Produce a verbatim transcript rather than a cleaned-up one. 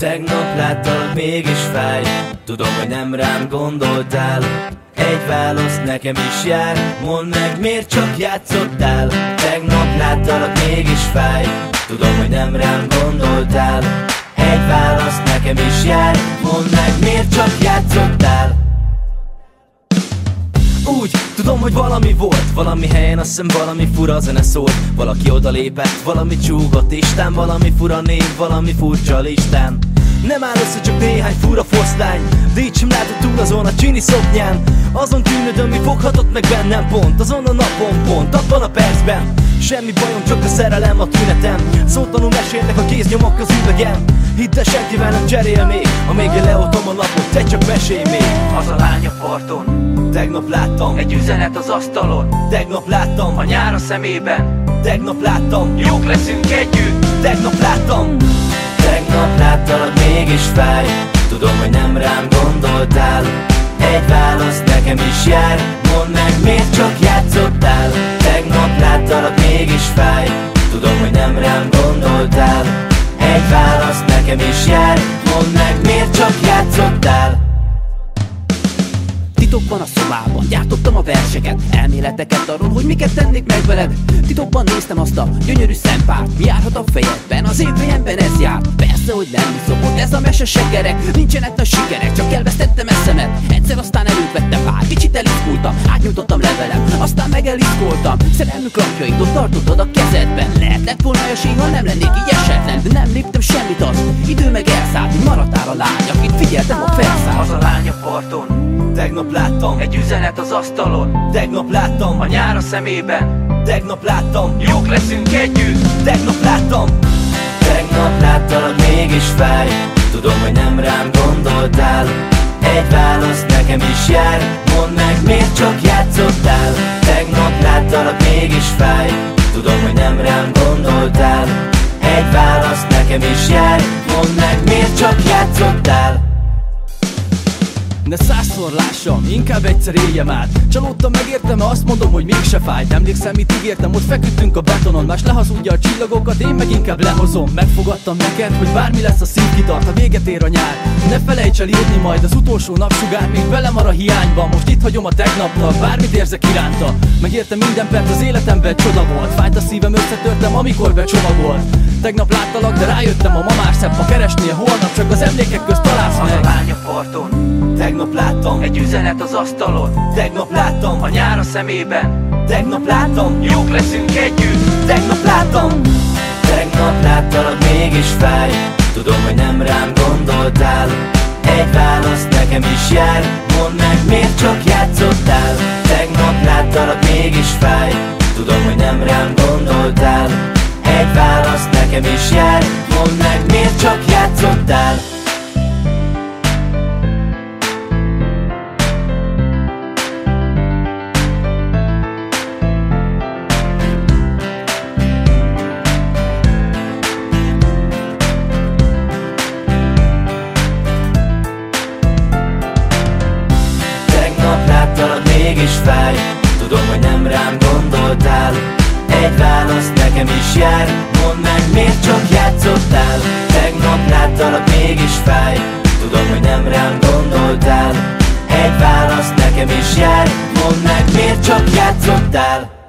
Tegnap láttalak, mégis fáj. Tudom, hogy nem rám gondoltál. Egy válasz nekem is jár. Mondd meg, miért csak játszottál. Tegnap láttalak, mégis fáj. Tudom, hogy nem rám gondoltál. Egy válasz nekem is jár. Mondd meg, miért csak játszottál. Úgy, tudom, hogy valami volt, valami helyen, azt hiszem valami fura zene szólt. Valaki odalépett, valami csúgott Isten, valami fura név, valami furcsa listán. Nem áll össze csak néhány fura foszlány, de így sem látott túl azon a csini szoknyán. Azon tűnődöm, mi foghatott meg bennem pont, azon a napon pont, abban a percben. Semmi bajom, csak a szerelem a tünetem. Szótlanul mesélnek a kéznyomok az üvegem. Hidd el, senkivel nem cserél még. Ha még leoltom a lapot, te csak mesélj még. Az a lány a parton, tegnap láttam. egy üzenet az asztalon, Tegnap láttam. a nyár a szemében, Tegnap láttam. jók leszünk együtt. Tegnap láttam. Tegnap láttalak, mégis fáj. Tudom, hogy nem rám gondoltál. Egy válasz nekem is jár. Mondd meg, miért csak játszottál. Tegnap láttalak, mégis fáj. Tudom, hogy nem rám gondoltál. Egy válasz nekem is jár. Mondd meg, miért csak játszottál. Titokban a szobában gyártottam a verseket, elméleteket arról, hogy miket tennék meg veled. Titokban néztem azt a gyönyörű szempárt, mi járhat a fejedben, az én fejemben ez járt. Persze, hogy lenni szokott ez a mese se kerek, nincsenek nagy sikerek, csak elvesztettem eszemet. Egyszer aztán előtt vettem pár, kicsit eliszkultam, átnyújtottam levelem, aztán meg eliszkoltam. Szerelmük lapjait ott tartottad a kezedben. Lehet lett volna esély, ha nem lennék így esetlen, de nem léptem semmit az, idő meg elszállt, maradtál a lány, akit figyeltem a felszállt. Az a lány a parton, Tegnap láttam. egy üzenet az asztalon, Tegnap láttam. a nyár a szemében, Tegnap láttam. jók leszünk együtt. Tegnap láttam. Tegnap láttalak, mégis fáj. Tudom, hogy nem rám gondoltál. Egy válasz nekem is jár. Mondd meg, miért csak játszottál. Tegnap láttalak, mégis fáj. Tudom, hogy nem rám gondoltál. Egy válasz nekem is jár. Mondd meg, miért csak játszottál. Ne százszor lássam, inkább egyszer éljem át. Csalódtam, megértem, azt mondom, hogy mégse fájt. Emlékszem, mit ígértem, ott feküdtünk a betonon. Más lehazudja a csillagokat, én meg inkább lehozom. Megfogadtam neked, hogy bármi lesz, a szív kitart, ha véget ér a nyár. Ne felejts el írni majd az utolsó napsugár, még belemar a hiányban. Most itt hagyom a tegnapnak, bármit érzek iránta. Megértem, minden perc az életemben csoda volt. Fájt a szívem, összetörtem, amikor becsomagolt. Tegnap láttalak, de rájöttem, a ma már szebb, ha keresnél holnap, csak az emlékek közt találsz Az meg. a lány a parton, Tegnap láttam. egy üzenet az asztalon, Tegnap láttam. a nyár a szemében, Tegnap láttam. jók leszünk együtt. Tegnap láttam. Tegnap láttalak, mégis fáj. Tudom, hogy nem rám gondoltál. Egy válasz nekem is jár. Mondd meg, miért csak játszottál. Tegnap láttalak, mégis fáj. Tudom, hogy nem rám gondoltál. Egy válasz nekem is jár. Mondd meg, miért csak játszottál. Mégis fáj, tudom, hogy nem rám gondoltál. Egy válasz nekem is jár. Mondd meg, miért csak játszottál. Tegnap láttalak, mégis fáj. Tudom, hogy nem rám gondoltál. Egy válasz nekem is jár. Mondd meg, miért csak játszottál.